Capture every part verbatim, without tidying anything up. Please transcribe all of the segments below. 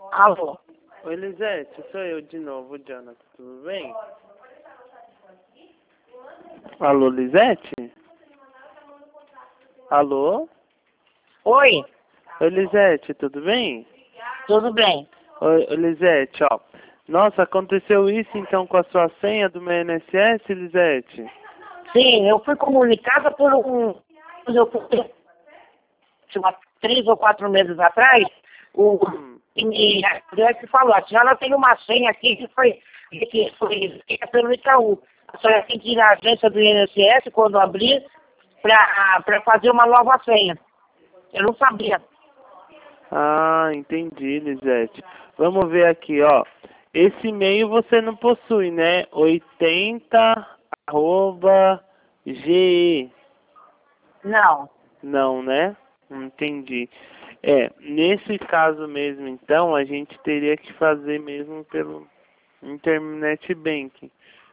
Alô? Oi, Lisete, sou eu de novo, Jonathan, tudo bem? Alô, Lisete? Alô? Oi, Oi, Lisete, tudo bem? tudo bem? Oi, oi, Lisete, ó. Nossa, aconteceu isso então com a sua senha do meu I N S S, Lisete? Sim, eu fui comunicada por um... Eu fui, umas três ou quatro meses atrás, o Hum. e me que falou, a senhora tem uma senha aqui que foi, que foi feita pelo Itaú. A senhora tem que ir na agência do I N S S quando abrir para fazer uma nova senha. Eu não sabia. Ah, entendi, Lisete. Vamos ver aqui, ó. Esse e-mail você não possui, né? oitenta arroba ge. Não. Não, né? Entendi. É, nesse caso mesmo, então, a gente teria que fazer mesmo pelo Internet Banking.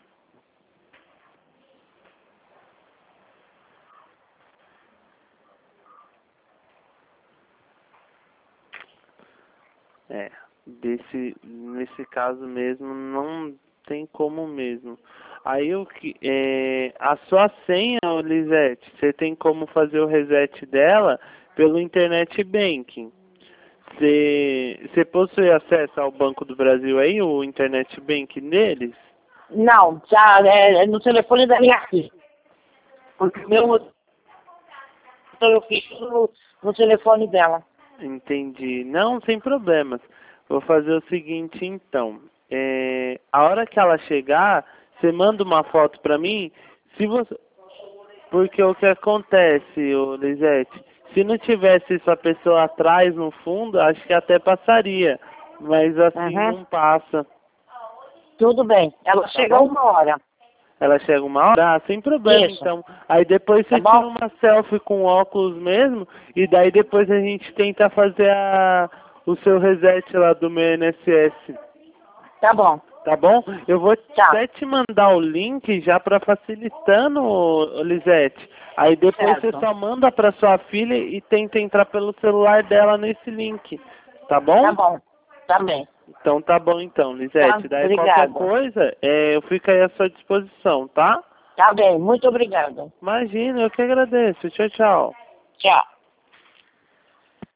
É, desse, nesse caso mesmo, não tem como mesmo. Aí o que, é, a sua senha, ô Lisete, você tem como fazer o reset dela pelo Internet Banking. Você, você possui acesso ao Banco do Brasil aí, o Internet Banking deles? Não, já é, é no telefone da minha filha. Porque o meu eu fiz no, no telefone dela. Entendi. Não, sem problemas. Vou fazer o seguinte, então. É, a hora que ela chegar, você manda uma foto pra mim. Se você, porque o que acontece, ô Lisete, se não tivesse essa pessoa atrás no fundo, acho que até passaria. Mas assim Uhum. não passa. Tudo bem. Ela Tá chega bom? uma hora. Ela chega uma hora? Ah, sem problema, Isso. então. Aí depois Tá você tira bom? uma selfie com óculos mesmo, e daí depois a gente tenta fazer a, o seu reset lá do meu I N S S. Tá bom. Tá bom? Eu vou Tá. até te mandar o link já para facilitando, ô, ô, Lisete. Aí depois você Certo. só manda para sua filha e tenta entrar pelo celular dela nesse link. Tá Tá bom? bom. Tá bem. Então tá bom então, Tá. Lisete. Daí qualquer Obrigada. coisa, é, eu fico aí à sua disposição, tá? Tá bem. Muito obrigada. Imagina, eu que agradeço. Tchau, tchau. Tchau.